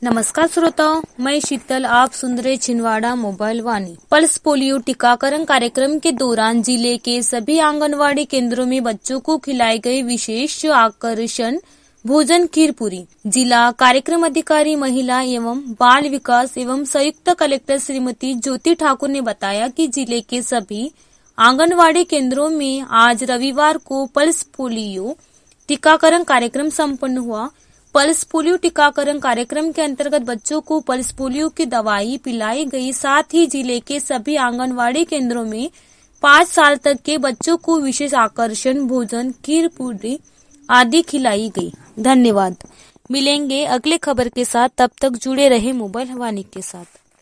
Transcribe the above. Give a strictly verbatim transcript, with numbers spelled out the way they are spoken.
नमस्कार श्रोताओं, मैं शीतल, आप सुन रहे Chhindwara mobile Vani. Pulse polio टीकाकरण कार्यक्रम के दौरान जिले के सभी आंगनवाड़ी केंद्रों में बच्चों को खिलाए गए विशेष आकर्षण भोजन खीर पूरी। जिला कार्यक्रम अधिकारी महिला एवं बाल विकास एवं संयुक्त कलेक्टर श्रीमती ज्योति ठाकुर ने बताया कि जिले के सभी आंगनवाड़ी केंद्रों में आज रविवार को पल्स पोलियो टीकाकरण कार्यक्रम संपन्न हुआ। पल्स पोलियो टीकाकरण कार्यक्रम के अंतर्गत बच्चों को पल्स पोलियो की दवाई पिलाई गई। साथ ही जिले के सभी आंगनवाड़ी केंद्रों में पाँच साल तक के बच्चों को विशेष आकर्षण भोजन खीर पूरी आदि खिलाई गई। धन्यवाद। मिलेंगे अगले खबर के साथ, तब तक जुड़े रहे मोबाइल वाणी के साथ।